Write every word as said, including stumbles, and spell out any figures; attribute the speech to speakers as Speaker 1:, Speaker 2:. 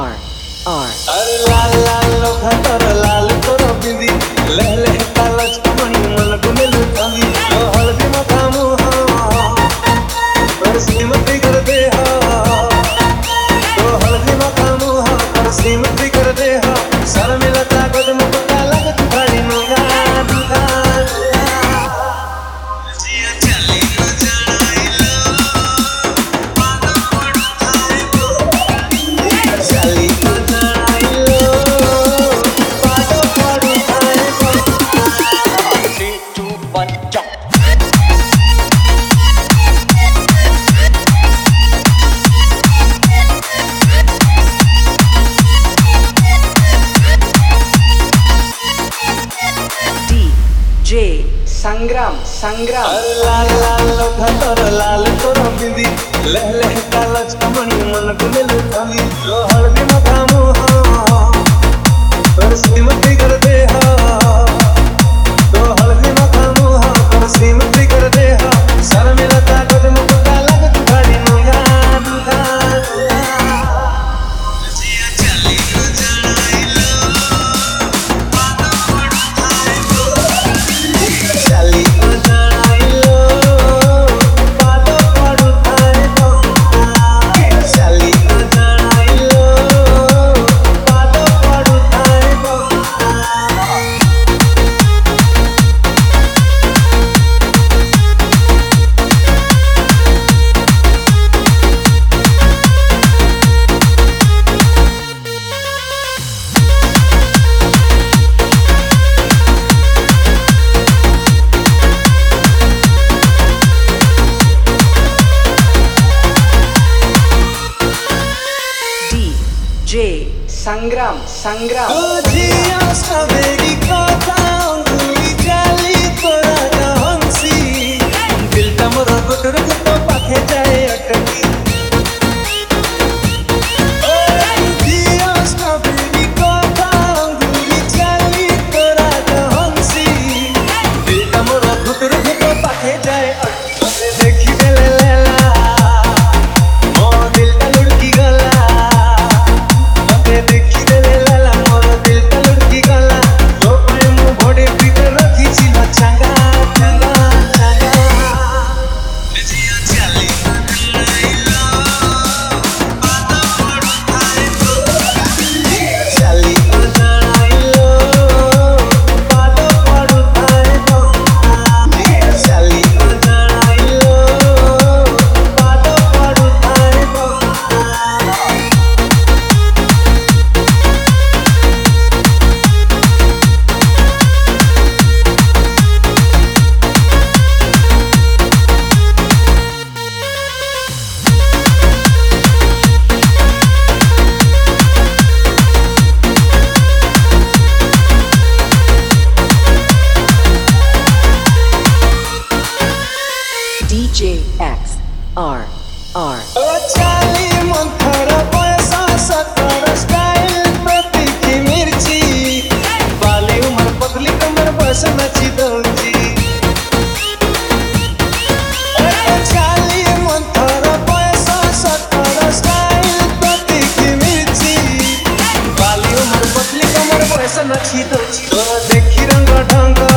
Speaker 1: R R
Speaker 2: अरे लाल लाल लोखा तोर लाल तोर बिंदी ले ले कालच कमणी मन गुने लुटावी ओ हल्दी मथा मुहा पर श्रीमती कर दे हा तो हल्दी मथा मुहा पर श्रीमती कर दे हा सर मिलता कदम पता लगत घड़ी नुगा दुगा जिया चली न जाइलो पादा पड़ थाए को चली
Speaker 1: संग्राम संग्राम
Speaker 2: लाल लाल लोखा तोर लाल तोर बिंदी ले ले कालच कमणी मन गुने लुटावी तो हल्दी मथा मुहा पर श्रीमती कर दे हा तो हल्दी मथा मुहा पर श्रीमती कर दे हा सर मिलता कदम पता लगत घड़ी नुगा दुगा जिया चली न जाइलो पादा पड़ थाए को चली
Speaker 1: संग्राम संग्राम
Speaker 2: जिया सवेरी कथा अंगुली जाली तोरा हंसी दिल तमर गुटर तो पाखे जाए अटकी जिया सवेरी कथा अंगुली जाली तोरा हंसी दिल तमर गुटर तो पाखे जाए अटकी देखी देले लेला मो दिल ता लुड़की गला देखी देले लाला मोर दिल ता लुड़की गला तो प्रेम भोडे भीतर रखी छी चंगा चंगा चंगा जिया चली आइलो पादा पड़ थाए को चली आइलो पादा पड़ थाए को चली आइलो पादा पड़ थाए को
Speaker 1: D J X R R
Speaker 2: चाली मंथर पैसा सत्तर स्टाइल प्रति की मिर्ची बाली उमर पतली कमर बस नची दौजी चाली मंथर पैसा सत्तर स्टाइल प्रति की मिर्ची बाली उमर पतली कमर बस नची दौजी देखी रंग ढंग